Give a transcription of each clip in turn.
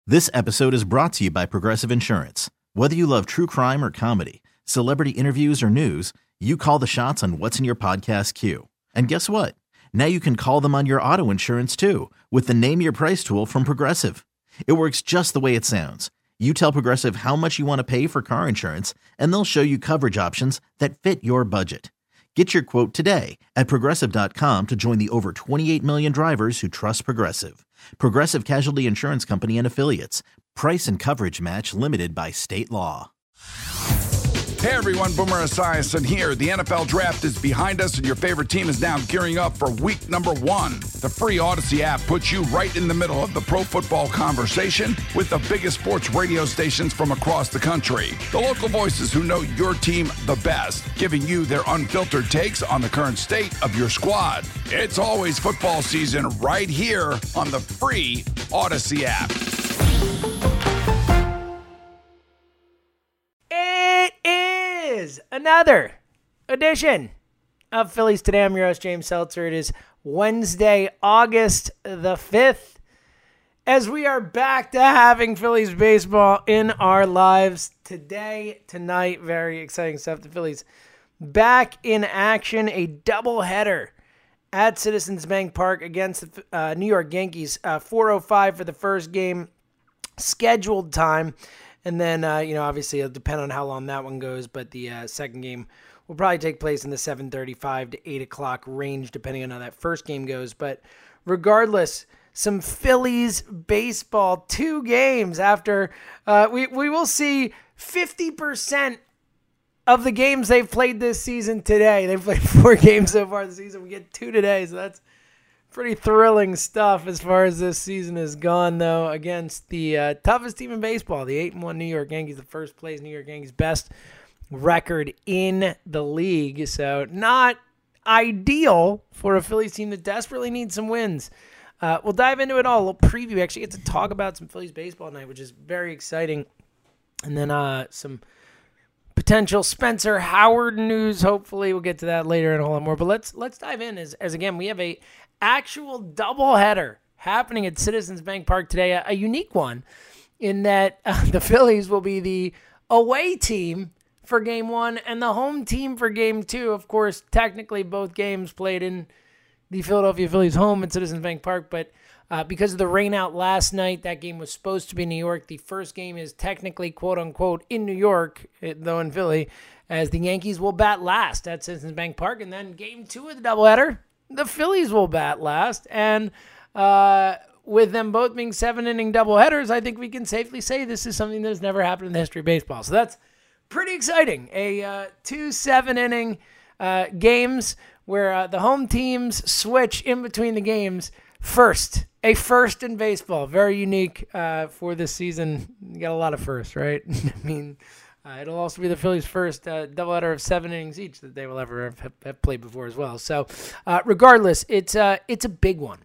This episode is brought to you by Progressive Insurance. Whether you love true crime or comedy, celebrity interviews or news, you call the shots on what's in your podcast queue. And guess what? Now you can call them on your auto insurance too with the Name Your Price tool from Progressive. It works just the way it sounds. You tell Progressive how much you want to pay for car insurance, and they'll show you coverage options that fit your budget. Get your quote today at Progressive.com to join the over 28 million drivers who trust Progressive. Progressive Casualty Insurance Company and Affiliates. Price and coverage match limited by state law. Hey everyone, Boomer Esiason here. The NFL Draft is behind us and your favorite team is now gearing up for week number 1. The free Odyssey app puts you right in the middle of the pro football conversation with the biggest sports radio stations from across the country. The local voices who know your team the best, giving you their unfiltered takes on the current state of your squad. It's always football season right here on the free Odyssey app. It is another edition of Phillies Today. I'm your host, James Seltzer. It is Wednesday, August the 5th, as we are back to having Phillies baseball in our lives today, tonight. Very exciting stuff. The Phillies back in action, a doubleheader at Citizens Bank Park against the New York Yankees. 4:05 for the first game, scheduled time. And then, obviously it'll depend on how long that one goes, but the second game will probably take place in the 7:35 to 8 o'clock range, depending on how that first game goes. But regardless, some Phillies baseball, 2 games after we will see 50% of the games they've played this season today. They've played 4 games so far this season. We get 2 today, so that's pretty thrilling stuff as far as this season has gone, though, against the toughest team in baseball, the 8-1 New York Yankees, the first place New York Yankees, best record in the league. So not ideal for a Phillies team that desperately needs some wins. We'll dive into it all. A little preview. We actually get to talk about some Phillies baseball tonight, which is very exciting. And then some potential Spencer Howard news. Hopefully we'll get to that later and a whole lot more. But let's dive in as again, we have a actual doubleheader happening at Citizens Bank Park today, a unique one in that the Phillies will be the away team for Game 1 and the home team for Game 2. Of course, technically both games played in the Philadelphia Phillies home at Citizens Bank Park, but because of the rain out last night, that game was supposed to be in New York. The first game is technically, quote-unquote, in New York, though in Philly, as the Yankees will bat last at Citizens Bank Park. And then Game 2 of the doubleheader, the Phillies will bat last, and with them both being 7-inning doubleheaders, I think we can safely say this is something that has never happened in the history of baseball. So that's pretty exciting. 2 7-inning games where the home teams switch in between the games first. A first in baseball. Very unique for this season. You got a lot of firsts, right? I mean, it'll also be the Phillies' first doubleheader of 7 innings each that they will ever have played before as well. So, regardless, it's a big one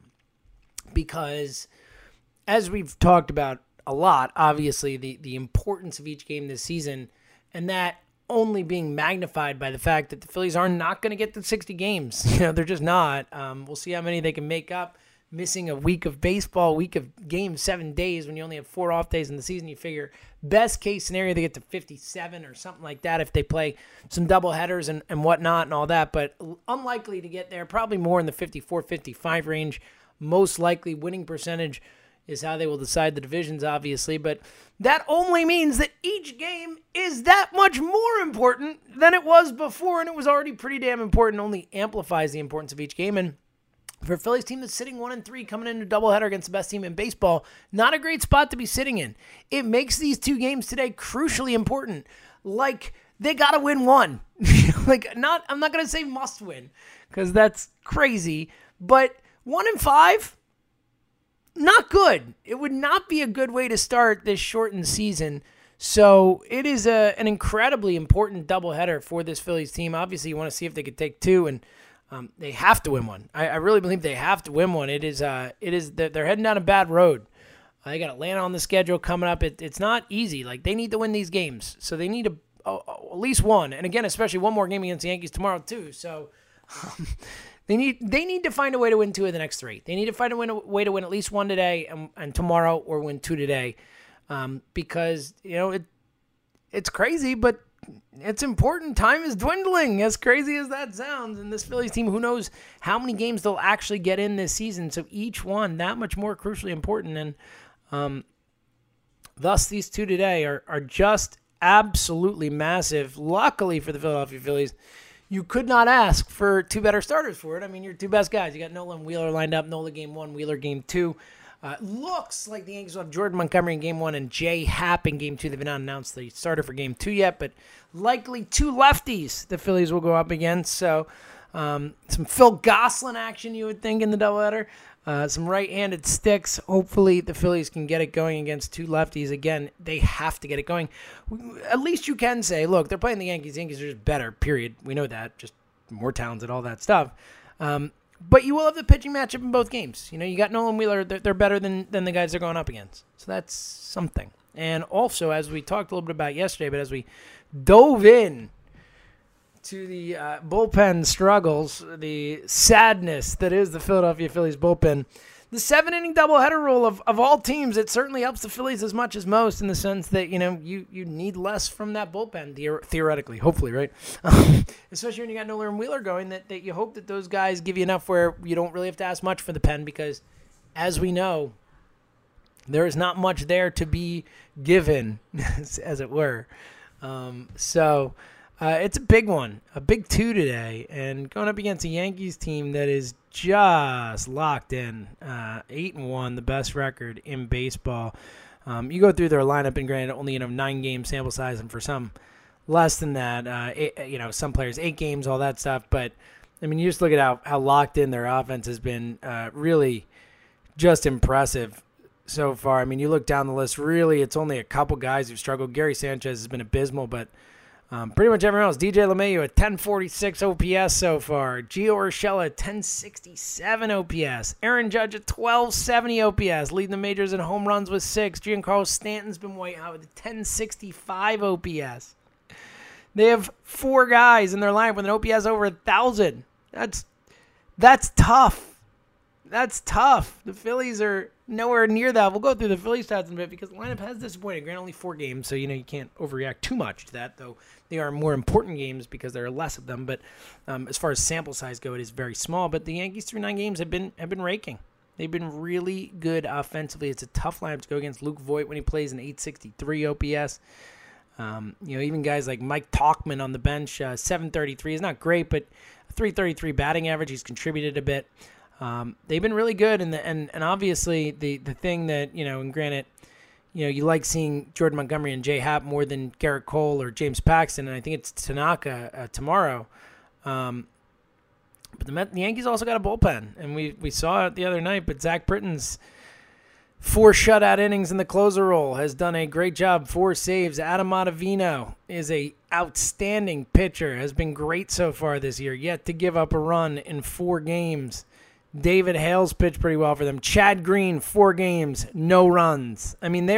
because, as we've talked about a lot, obviously the importance of each game this season, and that only being magnified by the fact that the Phillies are not going to get to 60 games. They're just not. We'll see how many they can make up. Missing a week of baseball, week of games, 7 days when you only have 4 off days in the season. You figure best case scenario, they get to 57 or something like that if they play some double headers and whatnot and all that. But unlikely to get there, probably more in the 54, 55 range. Most likely winning percentage is how they will decide the divisions, obviously. But that only means that each game is that much more important than it was before, and it was already pretty damn important. Only amplifies the importance of each game. And for a Phillies team that's sitting 1-3 coming into a doubleheader against the best team in baseball, not a great spot to be sitting in. It makes these 2 games today crucially important. Like, they got to win one. I'm not going to say must win because that's crazy, but 1-5, not good. It would not be a good way to start this shortened season. So it is an incredibly important doubleheader for this Phillies team. Obviously, you want to see if they could take 2, and they have to win one. I really believe they have to win one. It is they're heading down a bad road. They got Atlanta on the schedule coming up. It's not easy. Like, they need to win these games, so they need at least one. And again, especially one more game against the Yankees tomorrow too. So They need to find a way to win 2 of the next 3. They need to find a way to win at least 1 today and tomorrow, or win 2 today, because it's crazy, but it's important. Time is dwindling, as crazy as that sounds. And this Phillies team, who knows how many games they'll actually get in this season? So each one that much more crucially important, and thus these 2 today are just absolutely massive. Luckily for the Philadelphia Phillies, you could not ask for 2 better starters for it. I mean, your 2 best guys. You got Nola and Wheeler lined up. Nola game 1, Wheeler game 2. Looks like the Yankees will have Jordan Montgomery in game 1 and Jay Happ in game 2. They've not announced the starter for game 2 yet, but likely 2 lefties the Phillies will go up against. So some Phil Gosselin action, you would think, in the doubleheader. Some right-handed sticks. Hopefully the Phillies can get it going against 2 lefties. Again, they have to get it going. At least you can say, look, they're playing the Yankees. The Yankees are just better, period. We know that. Just more talented, all that stuff. But you will have the pitching matchup in both games. You got Nolan Wheeler. They're better than the guys they're going up against. So that's something. And also, as we talked a little bit about yesterday, but as we dove in to the bullpen struggles, the sadness that is the Philadelphia Phillies bullpen, the 7-inning doubleheader rule of all teams, it certainly helps the Phillies as much as most, in the sense that, you need less from that bullpen, theoretically, hopefully, right? Especially when you got Nolan and Wheeler going, that you hope that those guys give you enough where you don't really have to ask much for the pen, because, as we know, there is not much there to be given, as it were. It's a big one, a big 2 today, and going up against a Yankees team that is just locked in, 8-1, the best record in baseball. You go through their lineup, and granted, only 9-game sample size, and for some less than that, some players 8 games, all that stuff. But I mean, you just look at how locked in their offense has been, really just impressive so far. I mean, you look down the list, really, it's only a couple guys who've struggled. Gary Sanchez has been abysmal, but pretty much everyone else. DJ LeMahieu at 1046 OPS so far. Gio Urshela at 1067 OPS. Aaron Judge at 1270 OPS, leading the majors in home runs with 6. Giancarlo Stanton's been white hot with a 1065 OPS. They have 4 guys in their lineup with an OPS over 1,000. That's tough. That's tough. The Phillies are nowhere near that. We'll go through the Phillies stats in a bit, because the lineup has disappointed. Granted, only 4 games, so you can't overreact too much to that, though they are more important games because there are less of them. But as far as sample size go, it is very small. But the Yankees through 9 games have been raking. They've been really good offensively. It's a tough lineup to go against. Luke Voit, when he plays, an 863 OPS. Even guys like Mike Tauchman on the bench, 733 is not great, but a 333 batting average. He's contributed a bit. They've been really good, and obviously the thing that, and granted, you like seeing Jordan Montgomery and Jay Happ more than Garrett Cole or James Paxton, and I think it's Tanaka tomorrow. But the Yankees also got a bullpen, and we saw it the other night, but Zach Britton's 4 shutout innings in the closer role has done a great job. 4 saves. Adam Ottavino is a outstanding pitcher, has been great so far this year, yet to give up a run in 4 games. David Hale's pitched pretty well for them. Chad Green, 4 games, no runs. I mean, they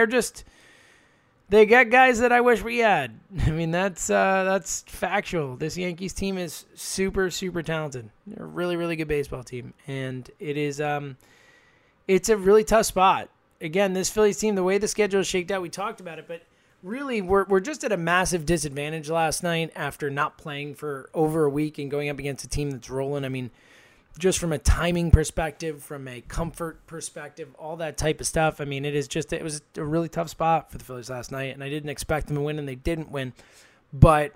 got guys that I wish we had. I mean, that's factual. This Yankees team is super, super talented. They're a really, really good baseball team, and it's a really tough spot. Again, this Phillies team, the way the schedule is shaked out, we talked about it, but really we're just at a massive disadvantage last night after not playing for over a week and going up against a team that's rolling. I mean, just from a timing perspective, from a comfort perspective, all that type of stuff. I mean, it was a really tough spot for the Phillies last night, and I didn't expect them to win, and they didn't win. But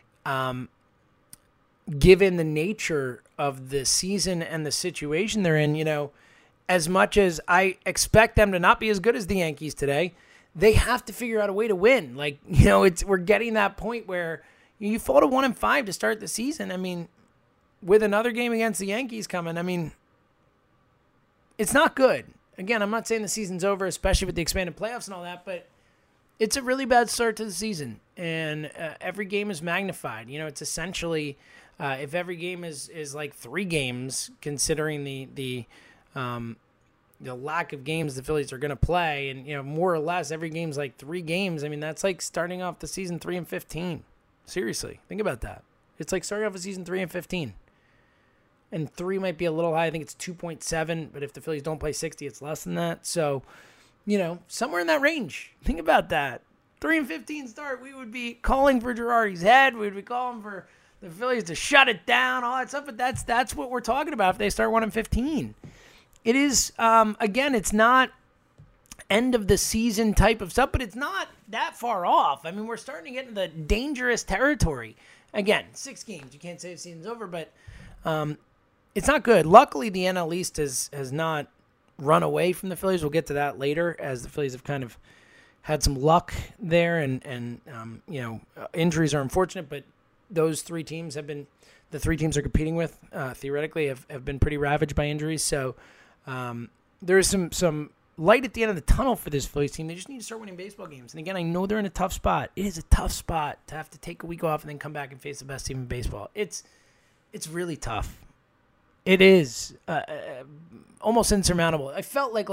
given the nature of the season and the situation they're in, as much as I expect them to not be as good as the Yankees today, they have to figure out a way to win. Like, we're getting that point where you fall to 1-5 to start the season. I mean, with another game against the Yankees coming, I mean, it's not good. Again, I'm not saying the season's over, especially with the expanded playoffs and all that, but it's a really bad start to the season, and every game is magnified. It's essentially, if every game is like 3 games, considering the lack of games the Phillies are going to play, and more or less every game's like 3 games. I mean, that's like starting off the season 3-15. Seriously, think about that. It's like starting off a season 3-15. and 3 might be a little high. I think it's 2.7, but if the Phillies don't play 60, it's less than that. So, somewhere in that range. Think about that. 3-15 start, we would be calling for Girardi's head. We would be calling for the Phillies to shut it down, all that stuff. But that's what we're talking about if they start 1-15. It is, again, it's not end of the season type of stuff, but it's not that far off. I mean, we're starting to get into the dangerous territory. Again, 6 games. You can't say the season's over, but it's not good. Luckily, the NL East has not run away from the Phillies. We'll get to that later, as the Phillies have kind of had some luck there, and injuries are unfortunate, but those 3 teams have been, the 3 teams are competing with, theoretically, have been pretty ravaged by injuries. So there is some light at the end of the tunnel for this Phillies team. They just need to start winning baseball games. And again, I know they're in a tough spot. It is a tough spot to have to take a week off and then come back and face the best team in baseball. It's really tough. It is almost insurmountable. I felt like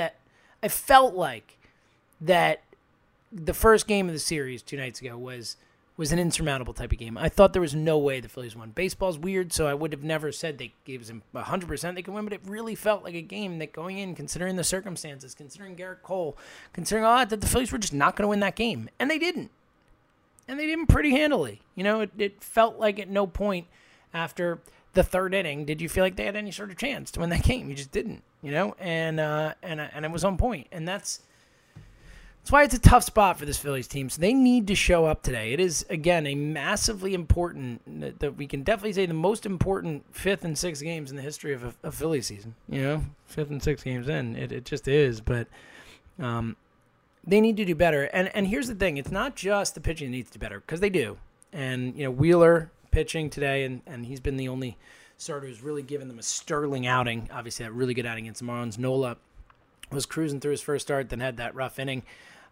that the first game of the series 2 nights ago was an insurmountable type of game. I thought there was no way the Phillies won. Baseball's weird, so I would have never said they gave them 100% they can win, but it really felt like a game that going in, considering the circumstances, considering Garrett Cole, considering all that the Phillies were just not going to win that game. And they didn't. And they didn't pretty handily. It felt like at no point after the 3rd inning did you feel like they had any sort of chance to win that game. You just didn't, and it was on point. And that's why it's a tough spot for this Phillies team. So they need to show up today. It is, again, a massively important, that we can definitely say the most important 5th and 6th games in the history of a Phillies season. 5th and 6th games in. It just is. But they need to do better. And here's the thing. It's not just the pitching that needs to do better, because they do. And, Wheeler pitching today, and he's been the only starter who's really given them a sterling outing. Obviously, that really good outing against the Marlins. Nola was cruising through his first start, then had that rough inning.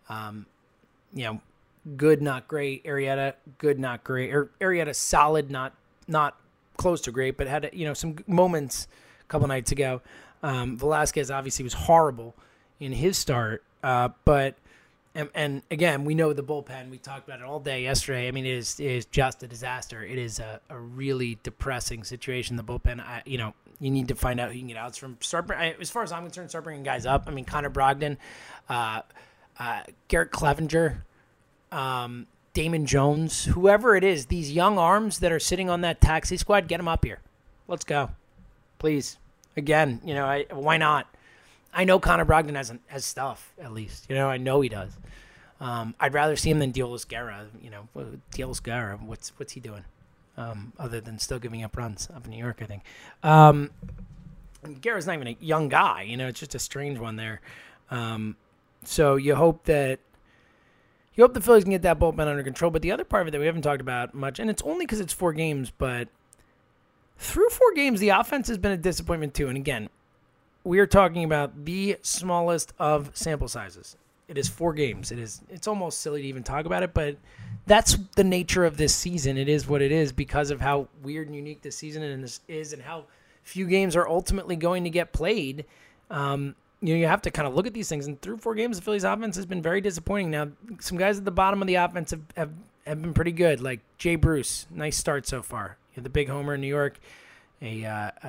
Good, not great. Arrieta, good, not great. Arrieta, solid, not close to great, but had some moments a couple nights ago. Velasquez obviously was horrible in his start, but again, we know the bullpen. We talked about it all day yesterday. I mean, it is just a disaster. It is a really depressing situation. The bullpen, you need to find out who you can get outs from. As far as I'm concerned, start bringing guys up. I mean, Connor Brogdon, Garrett Clevenger, Damon Jones, whoever it is, these young arms that are sitting on that taxi squad, get them up here. Let's go. Please. Again, why not? I know Connor Brogdon has stuff, at least. I know he does. I'd rather see him than Diolis Guerra. Diolis Guerra, what's he doing? Other than still giving up runs up in New York, I think. Guerra's not even a young guy. It's just a strange one there. So you hope the Phillies can get that bullpen under control. But the other part of it that we haven't talked about much, and it's only because it's 4 games, but through 4 games, the offense has been a disappointment too. And again, we are talking about the smallest of sample sizes. It is 4 games. It's almost silly to even talk about it, but that's the nature of this season. It is what it is because of how weird and unique this season is and how few games are ultimately going to get played. You have to kind of look at these things. And through 4 games, the Phillies offense has been very disappointing. Now, some guys at the bottom of the offense have been pretty good, like Jay Bruce. Nice start so far. The big homer in New York, a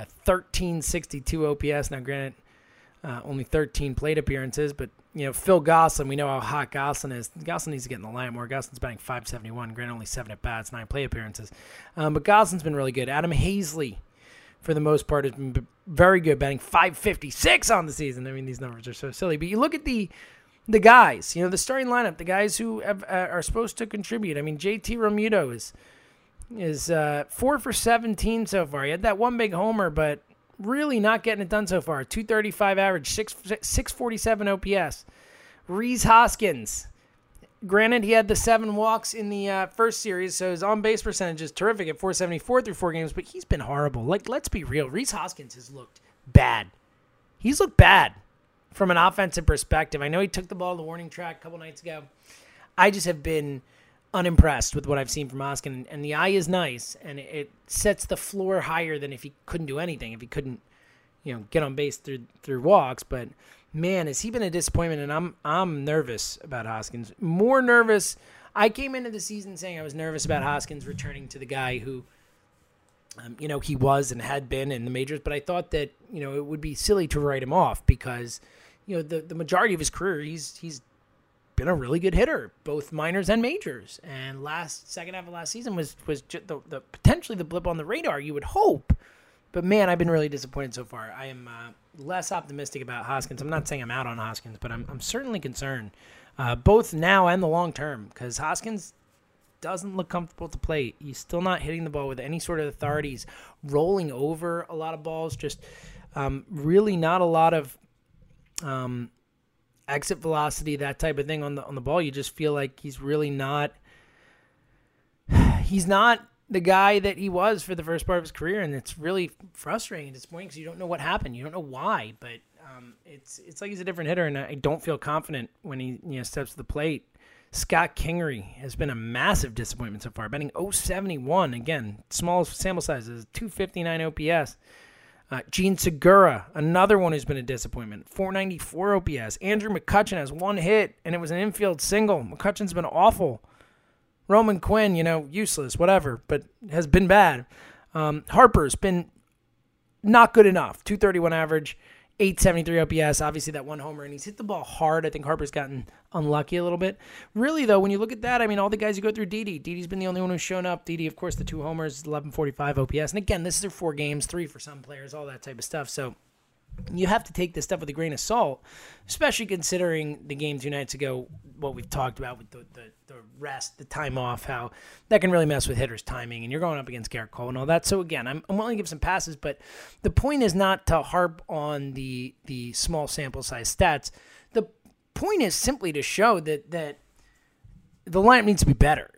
1362 OPS. Now, granted, only 13 plate appearances, but, Phil Gosselin, we know how hot Gosselin is. Gosselin needs to get in the line more. Gosselin's batting .571. Granted, only 7 at-bats, 9 plate appearances. But Gosselin's been really good. Adam Hazley, for the most part, has been very good, batting .556 on the season. I mean, these numbers are so silly. But you look at the guys, the starting lineup, the guys who are supposed to contribute. I mean, JT Realmuto is 4 for 17 so far. He had that one big homer, but really not getting it done so far. 235 average, 647 OPS. Rhys Hoskins. Granted, he had the 7 walks in the first series, so his on-base percentage is terrific at .474 through 4 games, but he's been horrible. Let's be real. Rhys Hoskins has looked bad. He's looked bad from an offensive perspective. I know he took the ball to the warning track a couple nights ago. I just have been unimpressed with what I've seen from Hoskins, and the eye is nice, and it sets the floor higher than if he couldn't do anything, if he couldn't, get on base through walks, but man, has he been a disappointment, and I'm nervous about Hoskins. More nervous. I came into the season saying I was nervous about Hoskins returning to the guy who He was and had been in the majors, but I thought that, it would be silly to write him off because, the majority of his career, he's been a really good hitter, both minors and majors. And second half of last season was just the potentially the blip on the radar, you would hope. But man, I've been really disappointed so far. I am less optimistic about Hoskins. I'm not saying I'm out on Hoskins, but I'm certainly concerned, both now and the long term, because Hoskins doesn't look comfortable at the plate. He's still not hitting the ball with any sort of authority. He's rolling over a lot of balls. Just really not a lot of exit velocity, that type of thing on the ball. You just feel like he's really not. He's not the guy that he was for the first part of his career, and it's really frustrating and disappointing because you don't know what happened. You don't know why, but it's like he's a different hitter, and I don't feel confident when he steps to the plate. Scott Kingery has been a massive disappointment so far, batting .071. Again, small sample sizes, 259 OPS. Gene Segura, another one who's been a disappointment, 494 OPS. Andrew McCutchen has one hit, and it was an infield single. McCutchen's been awful. Roman Quinn, useless, whatever, but has been bad. Harper's been not good enough, 231 average. 873 OPS, obviously that one homer, and he's hit the ball hard. I think Harper's gotten unlucky a little bit. Really, though, when you look at that, all the guys who go through Didi's been the only one who's shown up. Didi, of course, the 2 homers, 1145 OPS. And again, this is their 4 games, 3 for some players, all that type of stuff. So you have to take this stuff with a grain of salt, especially considering the game 2 nights ago, what we've talked about with the rest, the time off, how that can really mess with hitters' timing, and you're going up against Garrett Cole and all that. So again, I'm willing to give some passes, but the point is not to harp on the small sample size stats. The point is simply to show that the lineup needs to be better.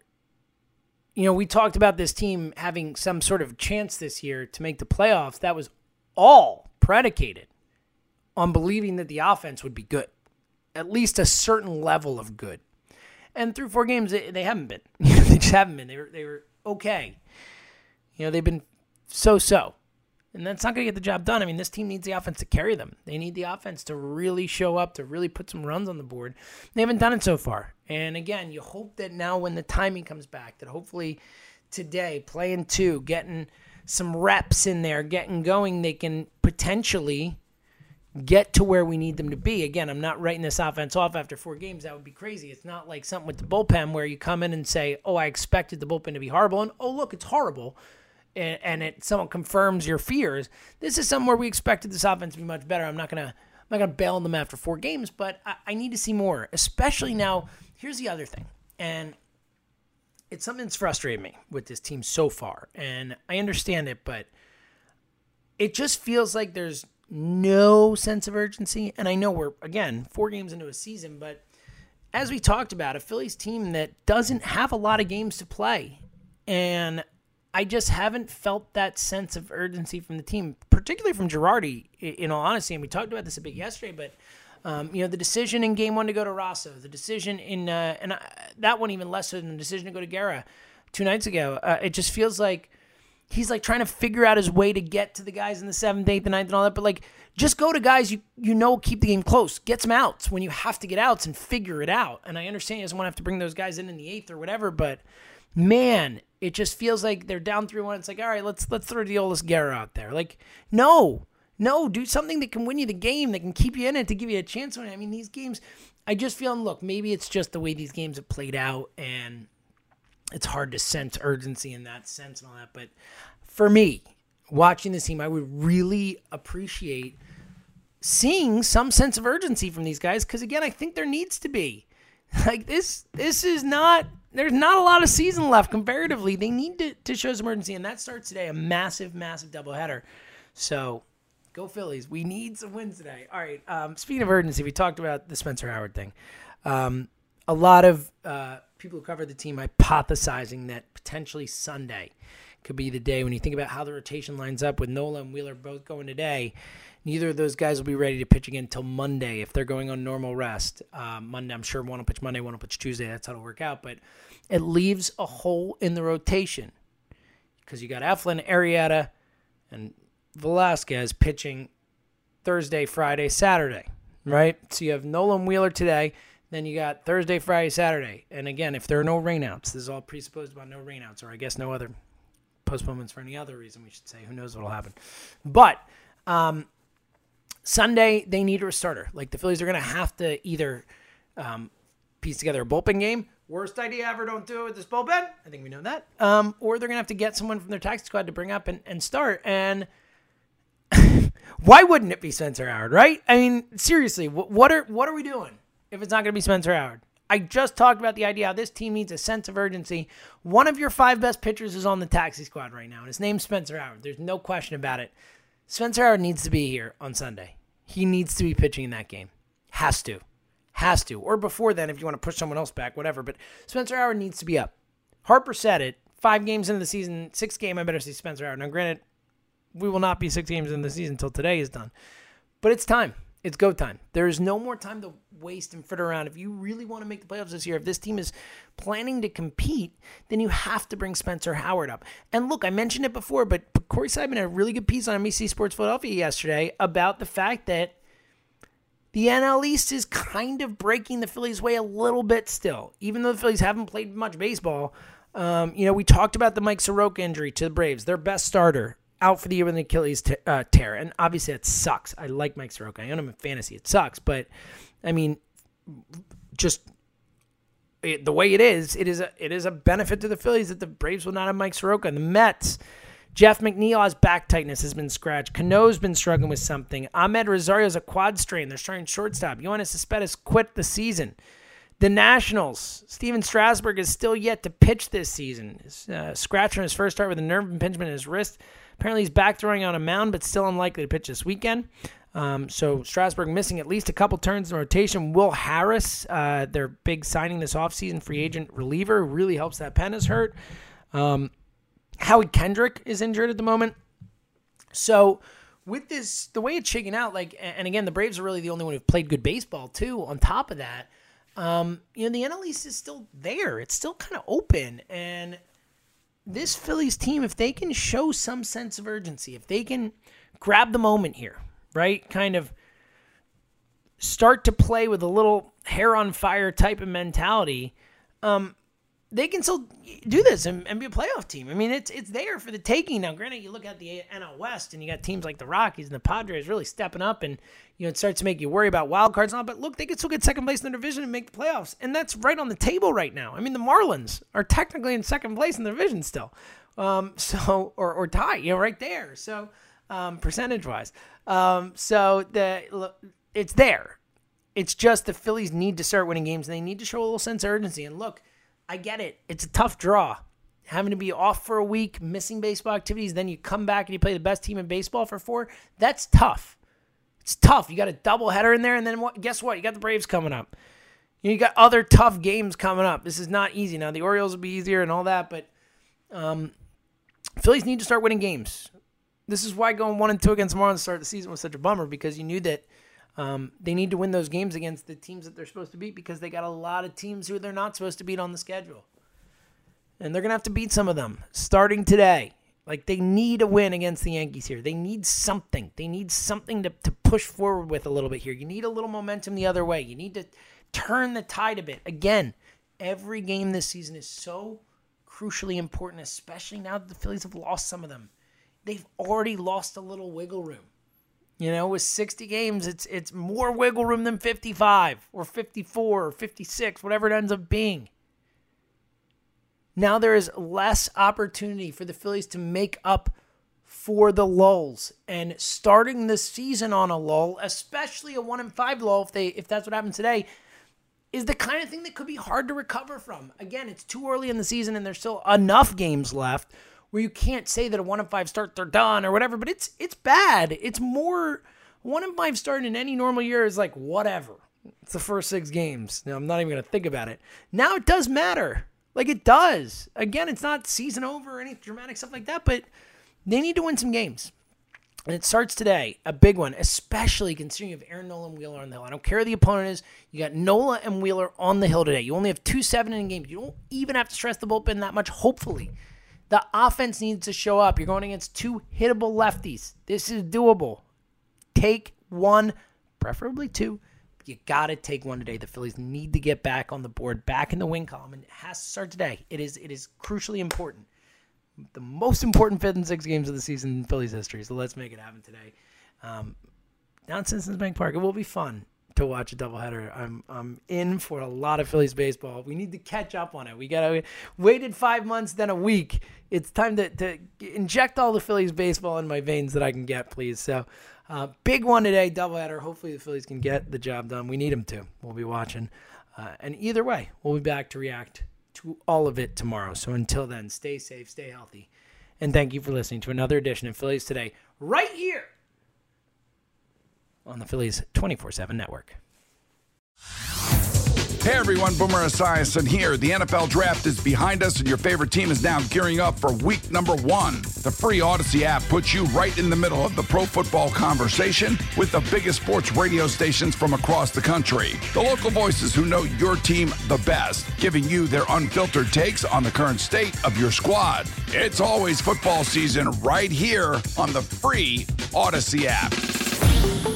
We talked about this team having some sort of chance this year to make the playoffs. That was all predicated on believing that the offense would be good, at least a certain level of good. And through 4 games, they haven't been. They just haven't been. They were okay. They've been so-so. And that's not going to get the job done. This team needs the offense to carry them. They need the offense to really show up, to really put some runs on the board. They haven't done it so far. And again, you hope that now when the timing comes back, that hopefully today, playing 2, getting some reps in there, getting going, they can potentially get to where we need them to be. Again, I'm not writing this offense off after 4 games. That would be crazy. It's not like something with the bullpen where you come in and say, oh, I expected the bullpen to be horrible, and oh, look, it's horrible, and someone confirms your fears. This is something where we expected this offense to be much better. I'm not gonna bail on them after 4 games, but I need to see more, especially now. Here's the other thing, and it's something that's frustrated me with this team so far, and I understand it, but it just feels like there's no sense of urgency. And I know we're, again, 4 games into a season, but as we talked about, a Phillies team that doesn't have a lot of games to play. And I just haven't felt that sense of urgency from the team, particularly from Girardi, in all honesty. And we talked about this a bit yesterday, but the decision in Game 1 to go to Rosso, the decision in that one even less so than the decision to go to Guerra 2 nights ago, it just feels like he's like trying to figure out his way to get to the guys in the 7th, 8th, and 9th and all that. But just go to guys you keep the game close. Get some outs when you have to get outs and figure it out. And I understand he doesn't want to have to bring those guys in the 8th or whatever. But man, it just feels like they're down 3-1. It's like, all right, let's throw Deolis Guerra out there. No, do something that can win you the game, that can keep you in it, to give you a chance on it. These games, I just feel, and look, maybe it's just the way these games have played out, and it's hard to sense urgency in that sense and all that. But for me, watching this team, I would really appreciate seeing some sense of urgency from these guys. Because again, I think there needs to be. This is not, there's not a lot of season left comparatively. They need to show some urgency. And that starts today, a massive, massive doubleheader. So go Phillies. We need some wins today. All right. Speaking of urgency, we talked about the Spencer Howard thing. A lot of people who cover the team hypothesizing that potentially Sunday could be the day. When you think about how the rotation lines up with Nola and Wheeler both going today, neither of those guys will be ready to pitch again until Monday if they're going on normal rest. Monday, I'm sure one will pitch Monday, one will pitch Tuesday. That's how it'll work out. But it leaves a hole in the rotation because you got Eflin, Arrieta, and Velasquez pitching Thursday, Friday, Saturday, right? So you have Nola and Wheeler today. Then you got Thursday, Friday, Saturday. And again, if there are no rainouts, this is all presupposed about no rainouts, or I guess no other postponements for any other reason, we should say. Who knows what will happen. But Sunday, they need a starter. Like, the Phillies are going to have to either piece together a bullpen game. Worst idea ever, don't do it with this bullpen. I think we know that. Or they're going to have to get someone from their taxi squad to bring up and start. And why wouldn't it be Spencer Howard, right? I mean, seriously, what are we doing if it's not going to be Spencer Howard? I just talked about the idea how this team needs a sense of urgency. One of your 5 best pitchers is on the taxi squad right now, and his name's Spencer Howard. There's no question about it. Spencer Howard needs to be here on Sunday. He needs to be pitching in that game. Has to. Or before then, if you want to push someone else back, whatever. But Spencer Howard needs to be up. Harper said it. 5 games into the season, 6th game, I better see Spencer Howard. Now, granted, we will not be 6 games into the season until today is done. But it's time. It's go time. There is no more time to waste and fritter around. If you really want to make the playoffs this year, if this team is planning to compete, then you have to bring Spencer Howard up. And look, I mentioned it before, but Corey Seidman had a really good piece on NBC Sports Philadelphia yesterday about the fact that the NL East is kind of breaking the Phillies' way a little bit still. Even though the Phillies haven't played much baseball, we talked about the Mike Soroka injury to the Braves, their best starter, out for the year with an Achilles tear. And obviously it sucks. I like Mike Soroka. I own him in fantasy. It sucks. But, I mean, the way it is a benefit to the Phillies that the Braves will not have Mike Soroka. And the Mets, Jeff McNeil has back tightness, has been scratched. Cano's been struggling with something. Ahmed Rosario's a quad strain. They're starting shortstop. Yoenis Cespedes quit the season. The Nationals, Steven Strasburg is still yet to pitch this season. Scratch on his first start with a nerve impingement in his wrist. Apparently he's back throwing on a mound, but still unlikely to pitch this weekend. So Strasburg missing at least a couple turns in rotation. Will Harris, their big signing this offseason, free agent reliever, really helps that pen is hurt. Howie Kendrick is injured at the moment. So with this, the way it's shaking out, and again, the Braves are really the only one who've played good baseball too. On top of that, the NL East is still there. It's still kind of open. And this Phillies team, if they can show some sense of urgency, if they can grab the moment here, right, kind of start to play with a little hair on fire type of mentality, they can still do this and be a playoff team. I mean, it's there for the taking. Now, granted, you look at the NL West and you got teams like the Rockies and the Padres really stepping up, and it starts to make you worry about wild cards and all. But look, they could still get second place in the division and make the playoffs, and that's right on the table right now. I mean, the Marlins are technically in second place in the division still, or tie, right there. So, percentage wise, it's there. It's just the Phillies need to start winning games, and they need to show a little sense of urgency. And look, I get it. It's a tough draw. Having to be off for a week, missing baseball activities, then you come back and you play the best team in baseball for 4. That's tough. It's tough. You got a doubleheader in there, and then guess what? You got the Braves coming up. You got other tough games coming up. This is not easy. Now, the Orioles will be easier and all that, but Phillies need to start winning games. This is why going 1-2 against the Marlins to start the season was such a bummer, because you knew that they need to win those games against the teams that they're supposed to beat, because they got a lot of teams who they're not supposed to beat on the schedule. And they're going to have to beat some of them starting today. Like, they need a win against the Yankees here. They need something. They need something to push forward with a little bit here. You need a little momentum the other way. You need to turn the tide a bit. Again, every game this season is so crucially important, especially now that the Phillies have lost some of them. They've already lost a little wiggle room. With 60 games, it's more wiggle room than 55 or 54 or 56, whatever it ends up being. Now there is less opportunity for the Phillies to make up for the lulls. And starting this season on a lull, especially a 1-5 lull, if that's what happens today, is the kind of thing that could be hard to recover from. Again, it's too early in the season and there's still enough games left where you can't say that a 1-5 start, they're done or whatever, but it's bad. It's more, 1-5 start in any normal year is like whatever. It's the first 6 games. Now, I'm not even going to think about it. Now it does matter. Like, it does. Again, it's not season over or any dramatic stuff like that, but they need to win some games. And it starts today, a big one, especially considering you have Aaron Nola and Wheeler on the hill. I don't care who the opponent is. You got Nola and Wheeler on the hill today. You only have 2 7-inning games. You don't even have to stress the bullpen that much, hopefully. The offense needs to show up. You're going against 2 hittable lefties. This is doable. Take 1, preferably 2. You got to take 1 today. The Phillies need to get back on the board, back in the win column, and it has to start today. It is crucially important. the most important 5th and 6th games of the season in Phillies history. So let's make it happen today. Down at Citizens Bank Park. It will be fun to watch a doubleheader. I'm in for a lot of Phillies baseball. We need to catch up on it. We waited 5 months, then a week. It's time to inject all the Phillies baseball in my veins that I can get, please. So big one today, doubleheader. Hopefully the Phillies can get the job done. We need them to. We'll be watching. And either way, we'll be back to react to all of it tomorrow. So until then, stay safe, stay healthy. And thank you for listening to another edition of Phillies Today right here on the Phillies 24/7 network. Hey everyone, Boomer Esiason here. The NFL Draft is behind us and your favorite team is now gearing up for week number 1. The free Odyssey app puts you right in the middle of the pro football conversation with the biggest sports radio stations from across the country. The local voices who know your team the best, giving you their unfiltered takes on the current state of your squad. It's always football season right here on the free Odyssey app.